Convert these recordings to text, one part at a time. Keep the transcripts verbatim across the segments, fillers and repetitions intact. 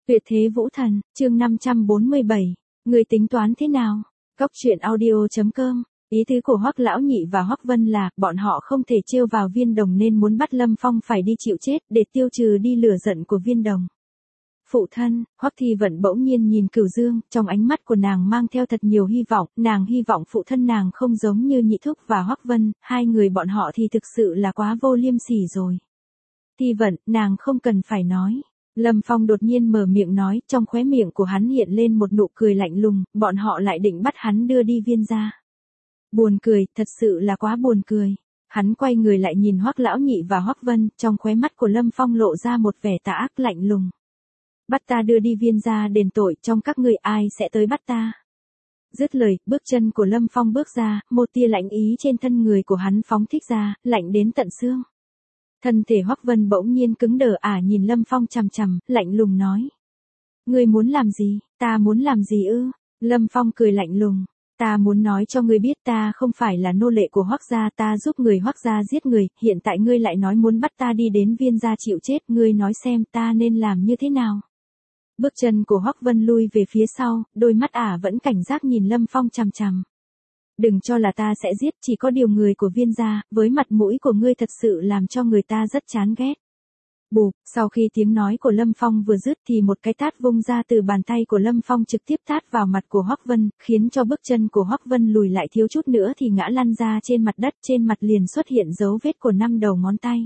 Tuyệt thế vũ thần, chương năm trăm bốn mươi bảy, người tính toán thế nào? Góc truyện audio.com. Ý tứ của Hoắc Lão Nhị và Hoắc Vân là, bọn họ không thể trêu vào Viên Đồng nên muốn bắt Lâm Phong phải đi chịu chết, để tiêu trừ đi lửa giận của Viên Đồng. Phụ thân, Hoắc Thi Vận bỗng nhiên nhìn Cửu Dương, trong ánh mắt của nàng mang theo thật nhiều hy vọng, nàng hy vọng phụ thân nàng không giống như Nhị Thúc và Hoắc Vân, hai người bọn họ thì thực sự là quá vô liêm sỉ rồi. Thi Vận, nàng không cần phải nói. Lâm Phong đột nhiên mở miệng nói, trong khóe miệng của hắn hiện lên một nụ cười lạnh lùng, bọn họ lại định bắt hắn đưa đi Viên gia. Buồn cười, thật sự là quá buồn cười. Hắn quay người lại nhìn Hoắc Lão Nhị và Hoắc Vân, trong khóe mắt của Lâm Phong lộ ra một vẻ tà ác lạnh lùng. Bắt ta đưa đi Viên gia đền tội, trong các ngươi ai sẽ tới bắt ta? Dứt lời, bước chân của Lâm Phong bước ra, một tia lạnh ý trên thân người của hắn phóng thích ra, lạnh đến tận xương. Thân thể Hoắc Vân bỗng nhiên cứng đờ ả nhìn Lâm Phong chằm chằm, lạnh lùng nói. Ngươi muốn làm gì, ta muốn làm gì ư? Lâm Phong cười lạnh lùng. Ta muốn nói cho ngươi biết ta không phải là nô lệ của Hoắc gia, ta giúp người Hoắc gia giết người, hiện tại ngươi lại nói muốn bắt ta đi đến Viên gia chịu chết, ngươi nói xem ta nên làm như thế nào? Bước chân của Hoắc Vân lui về phía sau, đôi mắt ả vẫn cảnh giác nhìn Lâm Phong chằm chằm. Đừng cho là ta sẽ giết, chỉ có điều người của Viên gia, với mặt mũi của ngươi thật sự làm cho người ta rất chán ghét. Bụp, sau khi tiếng nói của Lâm Phong vừa dứt thì một cái tát vung ra từ bàn tay của Lâm Phong trực tiếp tát vào mặt của Hoắc Vân, khiến cho bước chân của Hoắc Vân lùi lại thiếu chút nữa thì ngã lăn ra trên mặt đất, trên mặt liền xuất hiện dấu vết của năm đầu ngón tay.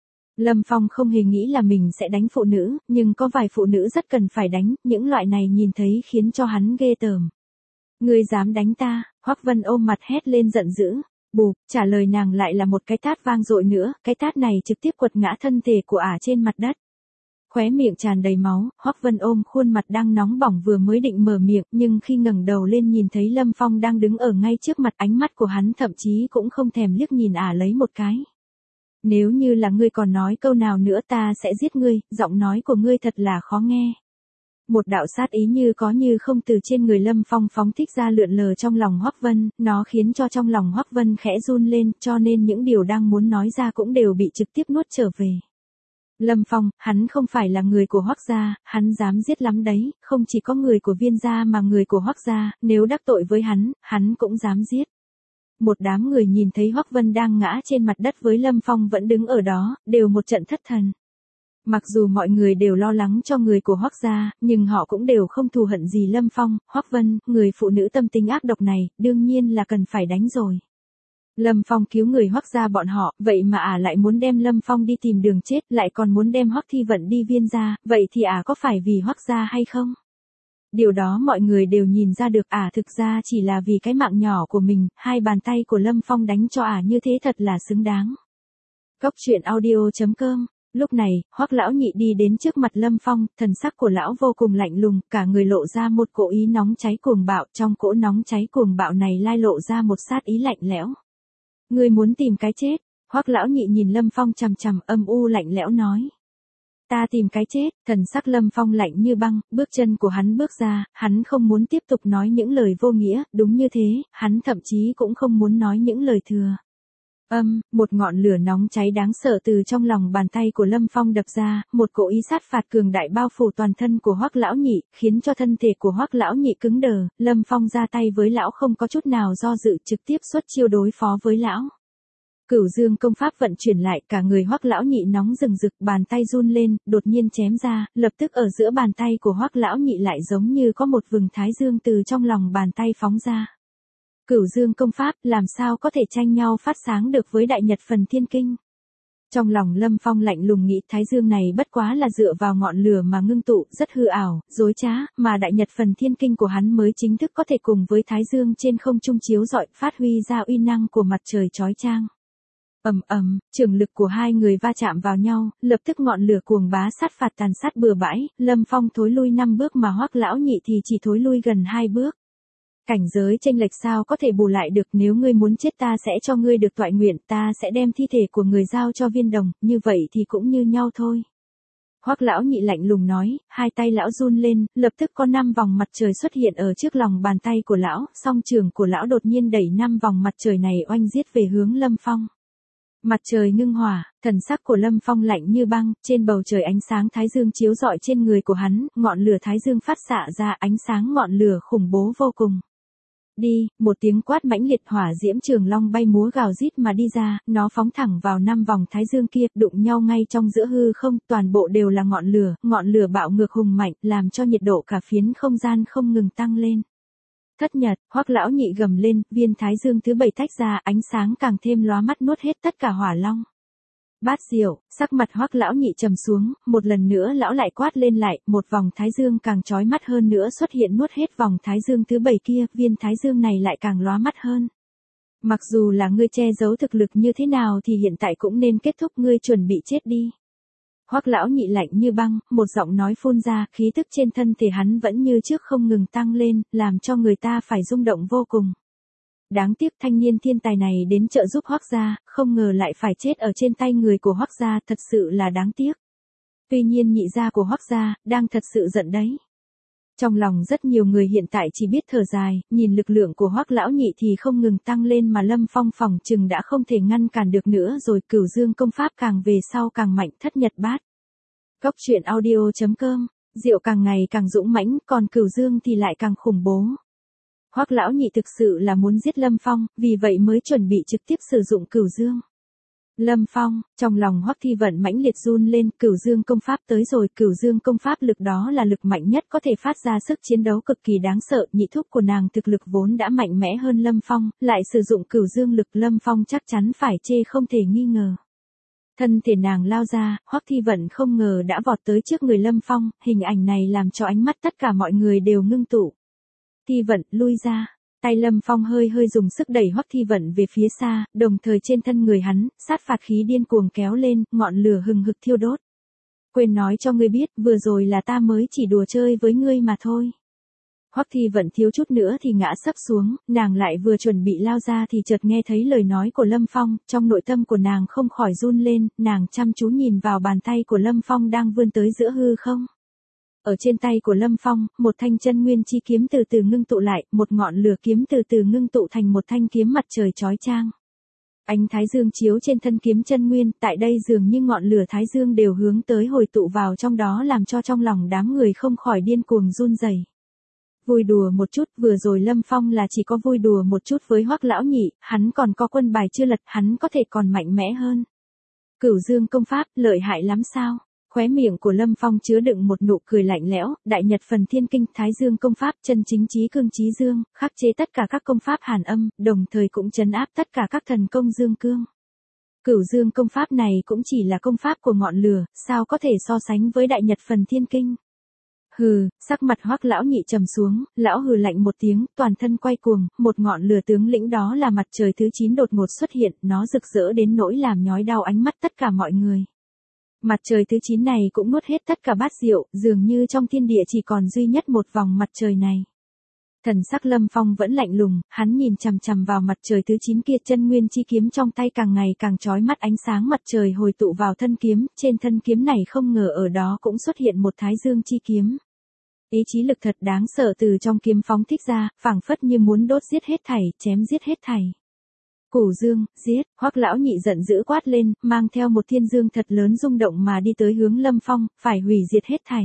Lâm Phong không hề nghĩ là mình sẽ đánh phụ nữ, nhưng có vài phụ nữ rất cần phải đánh, những loại này nhìn thấy khiến cho hắn ghê tởm. Ngươi dám đánh ta? Hoắc Vân ôm mặt hét lên giận dữ. Bụp, trả lời nàng lại là một cái tát vang dội nữa, cái tát này trực tiếp quật ngã thân thể của ả trên mặt đất. Khóe miệng tràn đầy máu, Hoắc Vân ôm khuôn mặt đang nóng bỏng vừa mới định mở miệng, nhưng khi ngẩng đầu lên nhìn thấy Lâm Phong đang đứng ở ngay trước mặt, ánh mắt của hắn thậm chí cũng không thèm liếc nhìn ả lấy một cái. Nếu như là ngươi còn nói câu nào nữa ta sẽ giết ngươi, giọng nói của ngươi thật là khó nghe. Một đạo sát ý như có như không từ trên người Lâm Phong phóng thích ra lượn lờ trong lòng Hoắc Vân, nó khiến cho trong lòng Hoắc Vân khẽ run lên, cho nên những điều đang muốn nói ra cũng đều bị trực tiếp nuốt trở về. Lâm Phong, hắn không phải là người của Hoắc gia, hắn dám giết lắm đấy, không chỉ có người của Viên gia mà người của Hoắc gia, nếu đắc tội với hắn, hắn cũng dám giết. Một đám người nhìn thấy Hoắc Vân đang ngã trên mặt đất với Lâm Phong vẫn đứng ở đó, đều một trận thất thần. Mặc dù mọi người đều lo lắng cho người của Hoắc gia, nhưng họ cũng đều không thù hận gì Lâm Phong, Hoắc Vân, người phụ nữ tâm tính ác độc này, đương nhiên là cần phải đánh rồi. Lâm Phong cứu người Hoắc gia bọn họ, vậy mà ả lại muốn đem Lâm Phong đi tìm đường chết, lại còn muốn đem Hoắc Thi Vận đi Viên gia, vậy thì ả có phải vì Hoắc gia hay không? Điều đó mọi người đều nhìn ra được, ả thực ra chỉ là vì cái mạng nhỏ của mình, hai bàn tay của Lâm Phong đánh cho ả như thế thật là xứng đáng. Góc truyện audio.com. Lúc này, Hoắc Lão Nhị đi đến trước mặt Lâm Phong, thần sắc của lão vô cùng lạnh lùng, cả người lộ ra một cỗ ý nóng cháy cuồng bạo, trong cỗ nóng cháy cuồng bạo này lai lộ ra một sát ý lạnh lẽo. Ngươi muốn tìm cái chết? Hoắc Lão Nhị nhìn Lâm Phong chằm chằm, âm u lạnh lẽo nói. Ta tìm cái chết? Thần sắc Lâm Phong lạnh như băng, bước chân của hắn bước ra, hắn không muốn tiếp tục nói những lời vô nghĩa, đúng như thế, hắn thậm chí cũng không muốn nói những lời thừa. Âm, um, một ngọn lửa nóng cháy đáng sợ từ trong lòng bàn tay của Lâm Phong đập ra, một cỗ ý sát phạt cường đại bao phủ toàn thân của Hoắc Lão Nhị, khiến cho thân thể của Hoắc Lão Nhị cứng đờ, Lâm Phong ra tay với lão không có chút nào do dự, trực tiếp xuất chiêu đối phó với lão. Cửu Dương công pháp vận chuyển lại, cả người Hoắc Lão Nhị nóng rừng rực, bàn tay run lên, đột nhiên chém ra, lập tức ở giữa bàn tay của Hoắc Lão Nhị lại giống như có một vầng thái dương từ trong lòng bàn tay phóng ra. Cửu Dương công pháp làm sao có thể tranh nhau phát sáng được với Đại Nhật Phần Thiên Kinh. Trong lòng Lâm Phong lạnh lùng nghĩ thái dương này bất quá là dựa vào ngọn lửa mà ngưng tụ, rất hư ảo, dối trá, mà Đại Nhật Phần Thiên Kinh của hắn mới chính thức có thể cùng với thái dương trên không trung chiếu rọi, phát huy ra uy năng của mặt trời chói chang. Ầm ầm, trường lực của hai người va chạm vào nhau, lập tức ngọn lửa cuồng bá sát phạt tàn sát bừa bãi, Lâm Phong thối lui năm bước mà Hoắc Lão Nhị thì chỉ thối lui gần hai bước. Cảnh giới chênh lệch sao có thể bù lại được, nếu ngươi muốn chết ta sẽ cho ngươi được toại nguyện, ta sẽ đem thi thể của người giao cho Viên Đồng, như vậy thì cũng như nhau thôi. Hoắc Lão Nhị lạnh lùng nói, hai tay lão run lên, lập tức có năm vòng mặt trời xuất hiện ở trước lòng bàn tay của lão, song trường của lão đột nhiên đẩy năm vòng mặt trời này oanh giết về hướng Lâm Phong. Mặt trời ngưng hỏa, thần sắc của Lâm Phong lạnh như băng, trên bầu trời ánh sáng thái dương chiếu rọi trên người của hắn, ngọn lửa thái dương phát xạ ra ánh sáng ngọn lửa khủng bố vô cùng. Đi, một tiếng quát mãnh liệt, hỏa diễm trường long bay múa gào rít mà đi ra, nó phóng thẳng vào năm vòng thái dương kia, đụng nhau ngay trong giữa hư không, toàn bộ đều là ngọn lửa, ngọn lửa bạo ngược hùng mạnh, làm cho nhiệt độ cả phiến không gian không ngừng tăng lên. Thất nhật, Hoắc lão nhị gầm lên, viên thái dương thứ bảy tách ra, ánh sáng càng thêm lóa mắt nuốt hết tất cả hỏa long. Bát diệu, sắc mặt Hoắc lão nhị trầm xuống, một lần nữa lão lại quát lên lại, một vòng thái dương càng chói mắt hơn nữa xuất hiện nuốt hết vòng thái dương thứ bảy kia, viên thái dương này lại càng lóa mắt hơn. Mặc dù là ngươi che giấu thực lực như thế nào thì hiện tại cũng nên kết thúc, ngươi chuẩn bị chết đi. Hoắc lão nhị lạnh như băng, một giọng nói phun ra, khí tức trên thân thể hắn vẫn như trước không ngừng tăng lên, làm cho người ta phải rung động vô cùng. Đáng tiếc thanh niên thiên tài này đến trợ giúp Hoắc gia, không ngờ lại phải chết ở trên tay người của Hoắc gia, thật sự là đáng tiếc. Tuy nhiên nhị gia của Hoắc gia đang thật sự giận đấy. Trong lòng rất nhiều người hiện tại chỉ biết thở dài, nhìn lực lượng của Hoắc lão nhị thì không ngừng tăng lên mà Lâm Phong phòng chừng đã không thể ngăn cản được nữa rồi. Cửu Dương công pháp càng về sau càng mạnh, thất nhật bát. Cốc truyện audio chấm com, Diệu càng ngày càng dũng mãnh, còn Cửu Dương thì lại càng khủng bố. Hoắc lão nhị thực sự là muốn giết Lâm Phong, vì vậy mới chuẩn bị trực tiếp sử dụng Cửu Dương. Lâm Phong, trong lòng Hoắc Thi Vận mãnh liệt run lên, Cửu Dương công pháp tới rồi, Cửu Dương công pháp lực đó là lực mạnh nhất có thể phát ra sức chiến đấu cực kỳ đáng sợ, nhị thúc của nàng thực lực vốn đã mạnh mẽ hơn Lâm Phong, lại sử dụng Cửu Dương lực, Lâm Phong chắc chắn phải chê không thể nghi ngờ. Thân thể nàng lao ra, Hoắc Thi Vận không ngờ đã vọt tới trước người Lâm Phong, hình ảnh này làm cho ánh mắt tất cả mọi người đều ngưng tụ. Thi Vận, lui ra. Tay Lâm Phong hơi hơi dùng sức đẩy Hoắc Thi Vận về phía xa, đồng thời trên thân người hắn, sát phạt khí điên cuồng kéo lên, ngọn lửa hừng hực thiêu đốt. Quên nói cho ngươi biết, vừa rồi là ta mới chỉ đùa chơi với ngươi mà thôi. Hoắc Thi Vận thiếu chút nữa thì ngã sấp xuống, nàng lại vừa chuẩn bị lao ra thì chợt nghe thấy lời nói của Lâm Phong, trong nội tâm của nàng không khỏi run lên, nàng chăm chú nhìn vào bàn tay của Lâm Phong đang vươn tới giữa hư không. Ở trên tay của Lâm Phong, một thanh chân nguyên chi kiếm từ từ ngưng tụ lại, một ngọn lửa kiếm từ từ ngưng tụ thành một thanh kiếm mặt trời chói chang. Ánh thái dương chiếu trên thân kiếm chân nguyên, tại đây dường như ngọn lửa thái dương đều hướng tới hồi tụ vào trong đó, làm cho trong lòng đám người không khỏi điên cuồng run rẩy. Vui đùa một chút, vừa rồi Lâm Phong là chỉ có vui đùa một chút với Hoắc lão nhị, hắn còn có quân bài chưa lật, hắn có thể còn mạnh mẽ hơn. Cửu Dương công pháp, lợi hại lắm sao? Khóe miệng của Lâm Phong chứa đựng một nụ cười lạnh lẽo, Đại Nhật Phần Thiên Kinh, Thái Dương công pháp, chân chính chí cương chí dương, khắc chế tất cả các công pháp hàn âm, đồng thời cũng trấn áp tất cả các thần công dương cương. Cửu Dương công pháp này cũng chỉ là công pháp của ngọn lửa, sao có thể so sánh với Đại Nhật Phần Thiên Kinh? Hừ, sắc mặt Hoắc lão nhị trầm xuống, lão hừ lạnh một tiếng, toàn thân quay cuồng, một ngọn lửa tướng lĩnh đó là mặt trời thứ chín đột ngột xuất hiện, nó rực rỡ đến nỗi làm nhói đau ánh mắt tất cả mọi người. Mặt trời thứ chín này cũng nuốt hết tất cả bát diệu, dường như trong thiên địa chỉ còn duy nhất một vòng mặt trời này. Thần sắc Lâm Phong vẫn lạnh lùng, hắn nhìn chằm chằm vào mặt trời thứ chín kia, chân nguyên chi kiếm trong tay càng ngày càng chói mắt, ánh sáng mặt trời hồi tụ vào thân kiếm, trên thân kiếm này không ngờ ở đó cũng xuất hiện một thái dương chi kiếm. Ý chí lực thật đáng sợ từ trong kiếm phóng thích ra, phảng phất như muốn đốt giết hết thảy, chém giết hết thảy. Cửu Dương, giết, Hoắc lão nhị giận dữ quát lên, mang theo một thiên dương thật lớn rung động mà đi tới hướng Lâm Phong, phải hủy diệt hết thảy.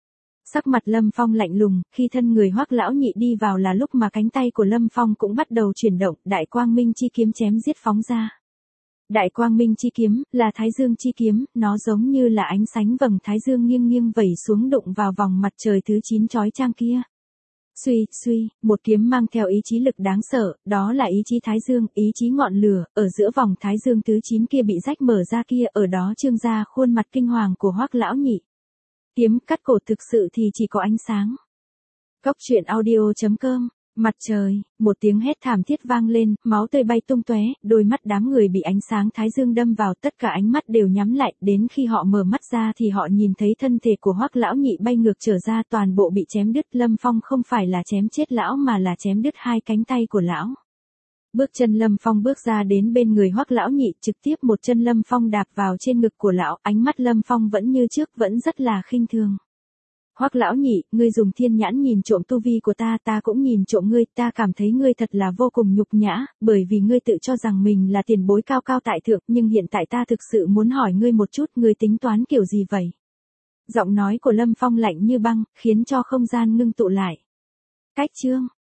Sắc mặt Lâm Phong lạnh lùng, khi thân người Hoắc lão nhị đi vào là lúc mà cánh tay của Lâm Phong cũng bắt đầu chuyển động, Đại Quang Minh chi kiếm chém giết phóng ra. Đại Quang Minh chi kiếm, là Thái Dương chi kiếm, nó giống như là ánh sánh vầng Thái Dương nghiêng nghiêng vẩy xuống đụng vào vòng mặt trời thứ chín chói chang kia. Suy, suy, một kiếm mang theo ý chí lực đáng sợ, đó là ý chí Thái Dương, ý chí ngọn lửa, ở giữa vòng Thái Dương thứ chín kia bị rách mở ra kia, ở đó trương ra khuôn mặt kinh hoàng của Hoắc lão nhị. Kiếm cắt cổ thực sự thì chỉ có ánh sáng. Cốc truyện audio chấm com, mặt trời, một tiếng hét thảm thiết vang lên, máu tươi bay tung tóe, đôi mắt đám người bị ánh sáng Thái Dương đâm vào, tất cả ánh mắt đều nhắm lại, đến khi họ mở mắt ra thì họ nhìn thấy thân thể của Hoắc lão nhị bay ngược trở ra, toàn bộ bị chém đứt. Lâm Phong không phải là chém chết lão mà là chém đứt hai cánh tay của lão. Bước chân Lâm Phong bước ra đến bên người Hoắc lão nhị, trực tiếp một chân Lâm Phong đạp vào trên ngực của lão, ánh mắt Lâm Phong vẫn như trước, vẫn rất là khinh thường. Hoắc lão nhị, ngươi dùng thiên nhãn nhìn trộm tu vi của ta, ta cũng nhìn trộm ngươi, ta cảm thấy ngươi thật là vô cùng nhục nhã, bởi vì ngươi tự cho rằng mình là tiền bối cao cao tại thượng, nhưng hiện tại ta thực sự muốn hỏi ngươi một chút, ngươi tính toán kiểu gì vậy? Giọng nói của Lâm Phong lạnh như băng, khiến cho không gian ngưng tụ lại. Cách chương